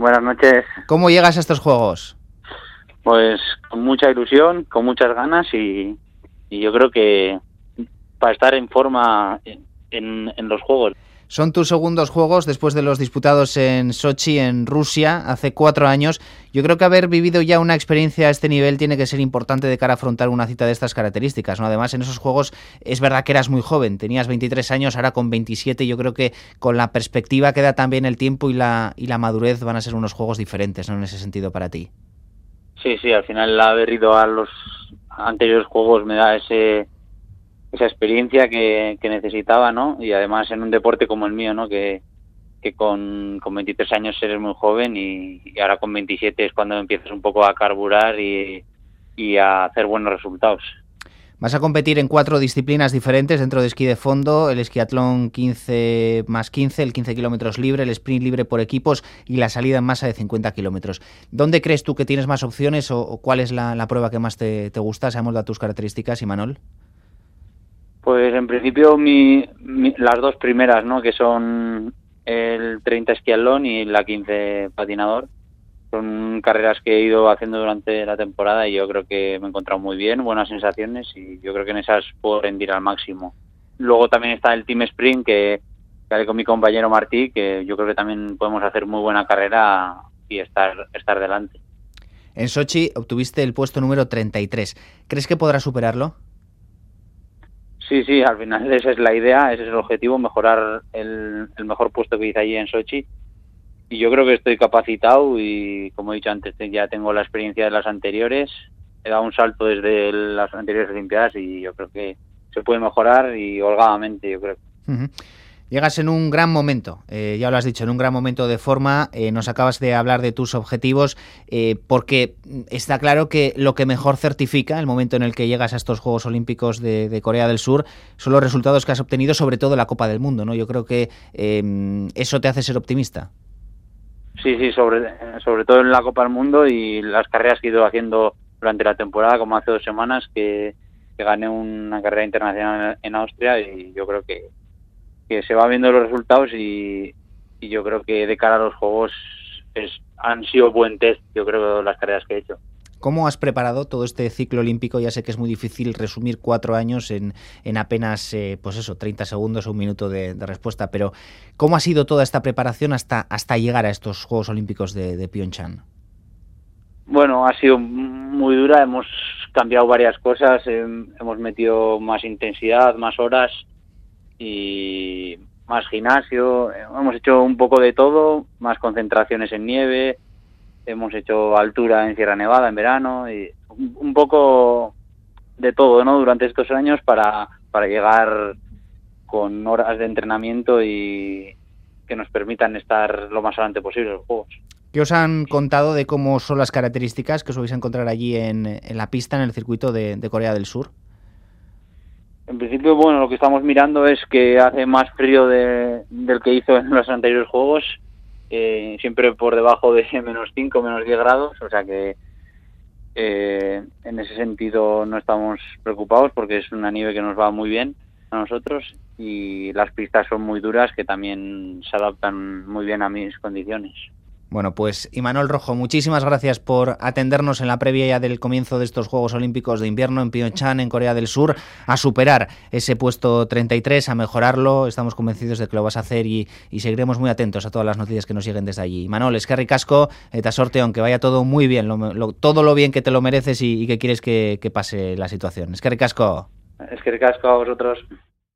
Buenas noches. ¿Cómo llegas a estos juegos? Pues con mucha ilusión, con muchas ganas y yo creo que para estar en forma en los juegos. Son tus segundos juegos después de los disputados en Sochi, en Rusia, hace 4 años. Yo creo que haber vivido ya una experiencia a este nivel tiene que ser importante de cara a afrontar una cita de estas características, ¿no? Además, en esos juegos es verdad que eras muy joven, tenías 23 años, ahora con 27. Yo creo que con la perspectiva que da también el tiempo y la madurez van a ser unos juegos diferentes, ¿no? En ese sentido para ti. Sí, al final haber ido a los anteriores juegos me da esa experiencia que necesitaba, ¿no? Y además en un deporte como el mío, ¿no? Que con 23 años eres muy joven y ahora con 27 es cuando empiezas un poco a carburar y a hacer buenos resultados. Vas a competir en 4 disciplinas diferentes dentro de esquí de fondo: el esquiatlón 15+15, el 15 kilómetros libre, el sprint libre por equipos y la salida en masa de 50 kilómetros. ¿Dónde crees tú que tienes más opciones o cuál es la prueba que más te gusta? Sabemos de tus características, Imanol. Pues en principio las dos primeras, ¿no? Que son el 30 esquiatlón y la 15 patinador. Son carreras que he ido haciendo durante la temporada y yo creo que me he encontrado muy bien, buenas sensaciones y yo creo que en esas puedo rendir al máximo. Luego también está el Team Sprint que haré con mi compañero Martí, que yo creo que también podemos hacer muy buena carrera y estar delante. En Sochi obtuviste el puesto número 33. ¿Crees que podrás superarlo? Sí, al final esa es la idea, ese es el objetivo, mejorar el mejor puesto que hice allí en Sochi. Y yo creo que estoy capacitado y, como he dicho antes, ya tengo la experiencia de las anteriores. He dado un salto desde las anteriores Olimpiadas y yo creo que se puede mejorar y holgadamente, yo creo. Uh-huh. Llegas en un gran momento, ya lo has dicho, en un gran momento de forma. Nos acabas de hablar de tus objetivos, porque está claro que lo que mejor certifica el momento en el que llegas a estos Juegos Olímpicos de Corea del Sur son los resultados que has obtenido, sobre todo en la Copa del Mundo, ¿no? Yo creo que eso te hace ser optimista. Sí, sobre todo en la Copa del Mundo y las carreras que he ido haciendo durante la temporada, como hace 2 semanas que gané una carrera internacional en Austria y yo creo que se va viendo los resultados y yo creo que de cara a los Juegos han sido buen test, yo creo, las carreras que he hecho. ¿Cómo has preparado todo este ciclo olímpico? Ya sé que es muy difícil resumir 4 años en apenas 30 segundos o un minuto de respuesta, pero ¿cómo ha sido toda esta preparación hasta llegar a estos Juegos Olímpicos de Pyeongchang? Bueno, ha sido muy dura, hemos cambiado varias cosas, hemos metido más intensidad, más horas y más gimnasio, hemos hecho un poco de todo, más concentraciones en nieve, hemos hecho altura en Sierra Nevada en verano y un poco de todo, ¿no? Durante estos años para llegar con horas de entrenamiento y que nos permitan estar lo más adelante posible en los Juegos. ¿Qué os han contado de cómo son las características que os vais a encontrar allí en la pista, en el circuito de Corea del Sur? En principio, bueno, lo que estamos mirando es que hace más frío del que hizo en los anteriores Juegos, siempre por debajo de -5, -10 grados, o sea que en ese sentido no estamos preocupados porque es una nieve que nos va muy bien a nosotros y las pistas son muy duras que también se adaptan muy bien a mis condiciones. Bueno, pues Imanol Rojo, muchísimas gracias por atendernos en la previa ya del comienzo de estos Juegos Olímpicos de Invierno en Pyeongchang, en Corea del Sur, a superar ese puesto 33, a mejorarlo. Estamos convencidos de que lo vas a hacer y seguiremos muy atentos a todas las noticias que nos lleguen desde allí. Imanol, eskerrik asko, eta sorteon, que vaya todo muy bien, todo lo bien que te lo mereces y que quieres que pase la situación. Eskerrik asko. Eskerrik asko a vosotros.